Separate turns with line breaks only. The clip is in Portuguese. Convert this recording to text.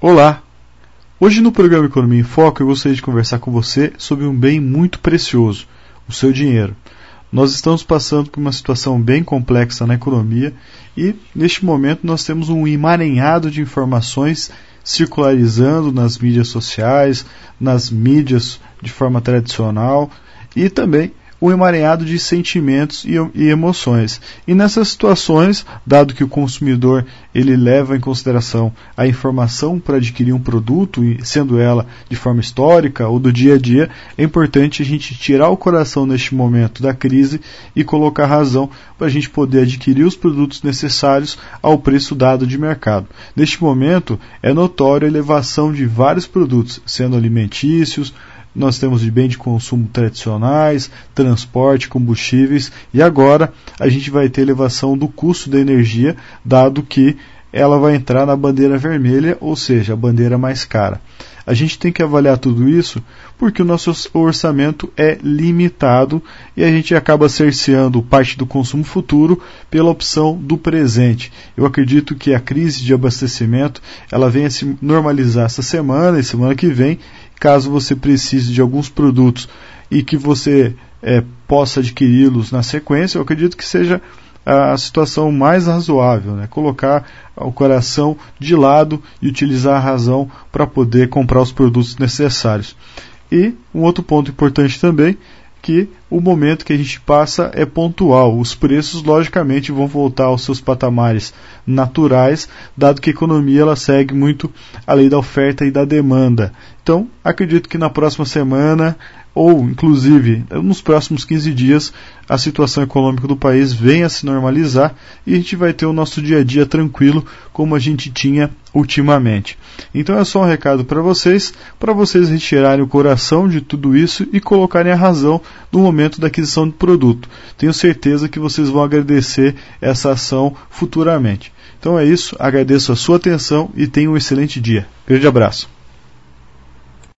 Olá! Hoje no programa Economia em Foco eu gostaria de conversar com você sobre um bem muito precioso, o seu dinheiro. Nós estamos passando por uma situação bem complexa na economia e neste momento nós temos um emaranhado de informações circularizando nas mídias sociais, nas mídias de forma tradicional e também um emaranhado de sentimentos e emoções. E nessas situações, dado que o consumidor ele leva em consideração a informação para adquirir um produto, sendo ela de forma histórica ou do dia a dia, é importante a gente tirar o coração neste momento da crise e colocar razão para a gente poder adquirir os produtos necessários ao preço dado de mercado. Neste momento, é notória a elevação de vários produtos, sendo alimentícios, nós temos de bem de consumo tradicionais, transporte, combustíveis e agora a gente vai ter elevação do custo da energia, dado que ela vai entrar na bandeira vermelha, ou seja, a bandeira mais cara. A gente tem que avaliar tudo isso porque o nosso orçamento é limitado e a gente acaba cerceando parte do consumo futuro pela opção do presente. Eu acredito que a crise de abastecimento ela venha se normalizar essa semana e semana que vem. Caso você precise de alguns produtos e que você possa adquiri-los na sequência, eu acredito que seja a situação mais razoável, né? Colocar o coração de lado e utilizar a razão para poder comprar os produtos necessários. E um outro ponto importante também, que o momento que a gente passa é pontual. Os preços, logicamente, vão voltar aos seus patamares naturais, dado que a economia ela segue muito a lei da oferta e da demanda. Então, acredito que na próxima semana, ou inclusive nos próximos 15 dias, a situação econômica do país venha a se normalizar e a gente vai ter o nosso dia a dia tranquilo, como a gente tinha ultimamente. Então é só um recado para vocês retirarem o coração de tudo isso e colocarem a razão no momento da aquisição do produto. Tenho certeza que vocês vão agradecer essa ação futuramente. Então é isso, agradeço a sua atenção e tenham um excelente dia. Grande abraço.